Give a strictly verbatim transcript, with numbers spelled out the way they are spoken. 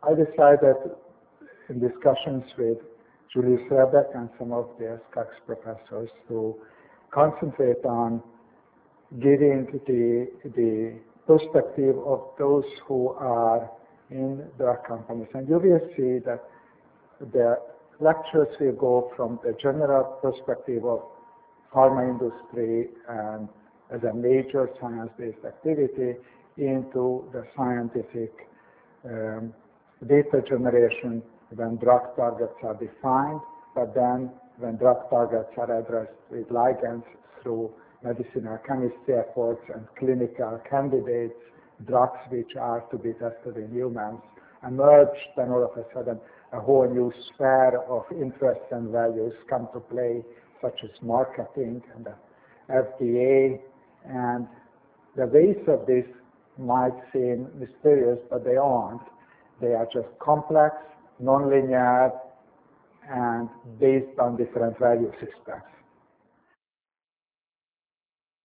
I decided in discussions with Julius Rebeck and some of the S C A X professors to concentrate on getting the, the perspective of those who are in drug companies. And you will see that the lectures will go from the general perspective of pharma industry and as a major science-based activity into the scientific um, data generation when drug targets are defined, but then when drug targets are addressed with ligands through medicinal chemistry efforts and clinical candidates, drugs which are to be tested in humans, emerge, then all of a sudden a whole new sphere of interests and values come to play, such as marketing and the F D A. And the ways of this might seem mysterious, but they aren't. They are just complex, nonlinear, and based on different value systems.